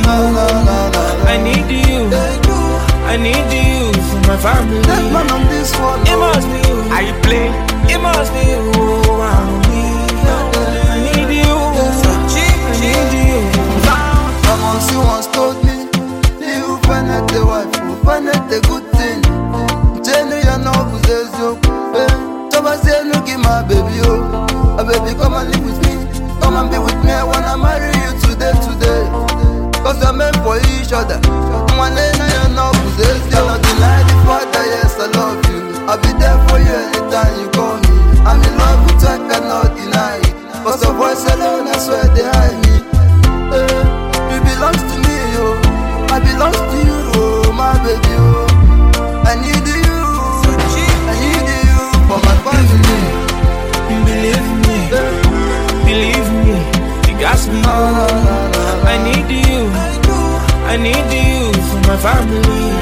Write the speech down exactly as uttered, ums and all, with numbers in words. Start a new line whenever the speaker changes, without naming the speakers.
I need you. I need you for my family. It must be you. I play. It must be you. I need you. I need you.
Someone she once told me, you find out the wife, you find out the good thing. Jenny, you know who's the joke. Toba say, look at my baby, oh. A baby, come and live with me. Come and be with me. I wanna marry you today, today. Cause we're meant for each other. One day, you know who's the joke. I'm not deny the father, yes, I love you. I'll be there for you anytime you call me. I'm in love with you, I cannot deny it. Cause your voice alone, I swear they hide me. Hey, you belong to me, oh. I belong to you, oh, my baby, oh. I need you, I need you for my family.
Believe me, believe me, you got me. I need you, I need you for my family.